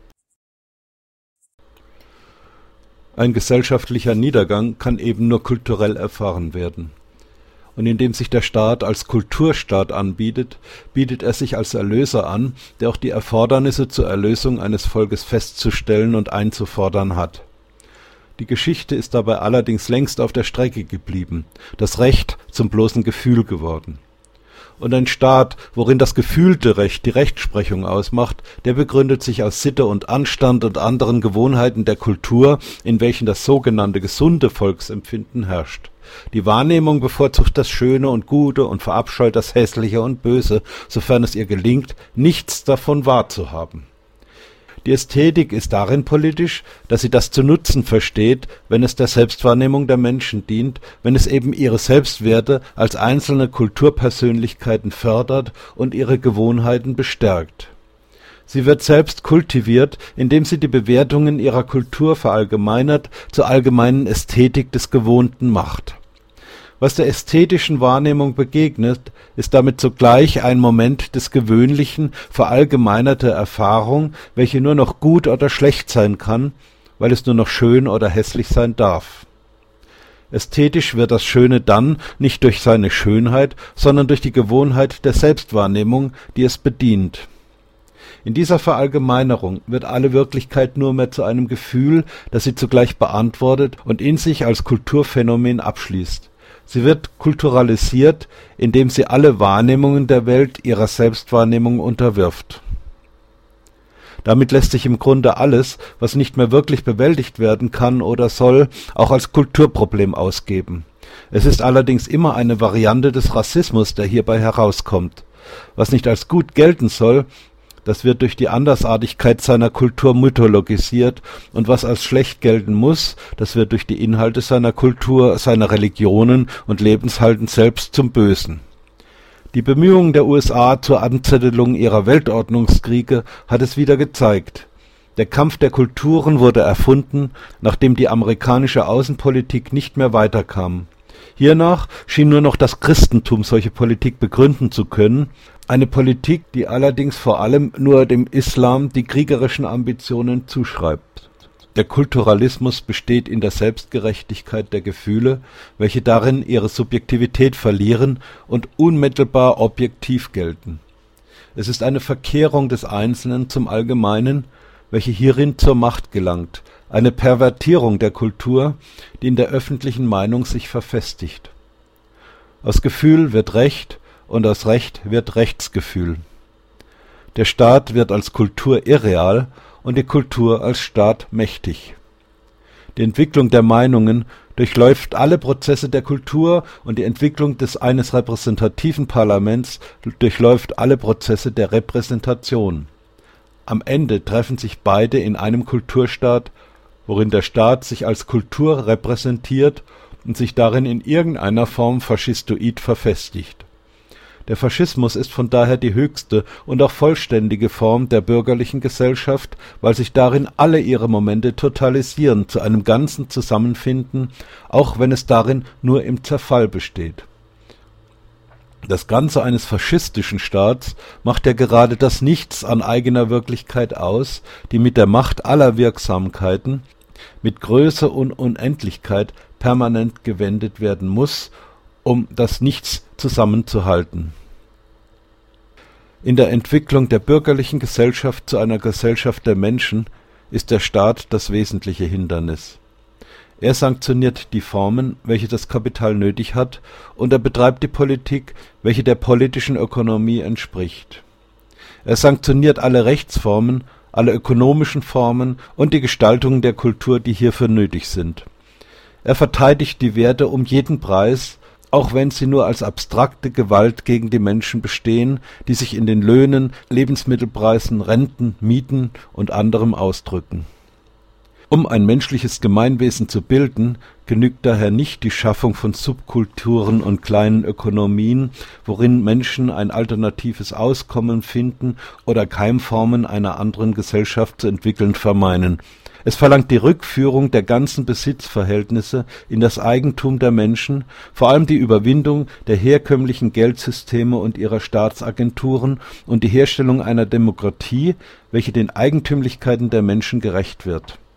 Speaker 1: Ein gesellschaftlicher Niedergang kann eben nur kulturell erfahren werden. Und indem sich der Staat als Kulturstaat anbietet, bietet er sich als Erlöser an, der auch die Erfordernisse zur Erlösung eines Volkes festzustellen und einzufordern hat. Die Geschichte ist dabei allerdings längst auf der Strecke geblieben, das Recht zum bloßen Gefühl geworden. Und ein Staat, worin das gefühlte Recht die Rechtsprechung ausmacht, der begründet sich aus Sitte und Anstand und anderen Gewohnheiten der Kultur, in welchen das sogenannte gesunde Volksempfinden herrscht. Die Wahrnehmung bevorzugt das Schöne und Gute und verabscheut das Hässliche und Böse, sofern es ihr gelingt, nichts davon wahrzuhaben. Die Ästhetik ist darin politisch, dass sie das zu nutzen versteht, wenn es der Selbstwahrnehmung der Menschen dient, wenn es eben ihre Selbstwerte als einzelne Kulturpersönlichkeiten fördert und ihre Gewohnheiten bestärkt. Sie wird selbst kultiviert, indem sie die Bewertungen ihrer Kultur verallgemeinert zur allgemeinen Ästhetik des Gewohnten macht. Was der ästhetischen Wahrnehmung begegnet, ist damit zugleich ein Moment des gewöhnlichen, verallgemeinerter Erfahrung, welche nur noch gut oder schlecht sein kann, weil es nur noch schön oder hässlich sein darf. Ästhetisch wird das Schöne dann nicht durch seine Schönheit, sondern durch die Gewohnheit der Selbstwahrnehmung, die es bedient. In dieser Verallgemeinerung wird alle Wirklichkeit nur mehr zu einem Gefühl, das sie zugleich beantwortet und in sich als Kulturphänomen abschließt. Sie wird kulturalisiert, indem sie alle Wahrnehmungen der Welt ihrer Selbstwahrnehmung unterwirft. Damit lässt sich im Grunde alles, was nicht mehr wirklich bewältigt werden kann oder soll, auch als Kulturproblem ausgeben. Es ist allerdings immer eine Variante des Rassismus, der hierbei herauskommt. Was nicht als gut gelten soll, das wird durch die Andersartigkeit seiner Kultur mythologisiert, und was als schlecht gelten muss, das wird durch die Inhalte seiner Kultur, seiner Religionen und Lebenshalten selbst zum Bösen. Die Bemühungen der USA zur Anzettelung ihrer Weltordnungskriege hat es wieder gezeigt. Der Kampf der Kulturen wurde erfunden, nachdem die amerikanische Außenpolitik nicht mehr weiterkam. Hiernach schien nur noch das Christentum solche Politik begründen zu können, eine Politik, die allerdings vor allem nur dem Islam die kriegerischen Ambitionen zuschreibt. Der Kulturalismus besteht in der Selbstgerechtigkeit der Gefühle, welche darin ihre Subjektivität verlieren und unmittelbar objektiv gelten. Es ist eine Verkehrung des Einzelnen zum Allgemeinen, welche hierin zur Macht gelangt, eine Pervertierung der Kultur, die in der öffentlichen Meinung sich verfestigt. Aus Gefühl wird Recht und aus Recht wird Rechtsgefühl. Der Staat wird als Kultur irreal und die Kultur als Staat mächtig. Die Entwicklung der Meinungen durchläuft alle Prozesse der Kultur und die Entwicklung eines repräsentativen Parlaments durchläuft alle Prozesse der Repräsentation. Am Ende treffen sich beide in einem Kulturstaat, worin der Staat sich als Kultur repräsentiert und sich darin in irgendeiner Form faschistoid verfestigt. Der Faschismus ist von daher die höchste und auch vollständige Form der bürgerlichen Gesellschaft, weil sich darin alle ihre Momente totalisieren, zu einem Ganzen zusammenfinden, auch wenn es darin nur im Zerfall besteht. Das Ganze eines faschistischen Staats macht ja gerade das Nichts an eigener Wirklichkeit aus, die mit der Macht aller Wirksamkeiten, mit Größe und Unendlichkeit permanent gewendet werden muss, um das Nichts zusammenzuhalten. In der Entwicklung der bürgerlichen Gesellschaft zu einer Gesellschaft der Menschen ist der Staat das wesentliche Hindernis. Er sanktioniert die Formen, welche das Kapital nötig hat, und er betreibt die Politik, welche der politischen Ökonomie entspricht. Er sanktioniert alle Rechtsformen, alle ökonomischen Formen und die Gestaltungen der Kultur, die hierfür nötig sind. Er verteidigt die Werte um jeden Preis, auch wenn sie nur als abstrakte Gewalt gegen die Menschen bestehen, die sich in den Löhnen, Lebensmittelpreisen, Renten, Mieten und anderem ausdrücken. Um ein menschliches Gemeinwesen zu bilden, genügt daher nicht die Schaffung von Subkulturen und kleinen Ökonomien, worin Menschen ein alternatives Auskommen finden oder Keimformen einer anderen Gesellschaft zu entwickeln vermeinen. Es verlangt die Rückführung der ganzen Besitzverhältnisse in das Eigentum der Menschen, vor allem die Überwindung der herkömmlichen Geldsysteme und ihrer Staatsagenturen und die Herstellung einer Demokratie, welche den Eigentümlichkeiten der Menschen gerecht wird.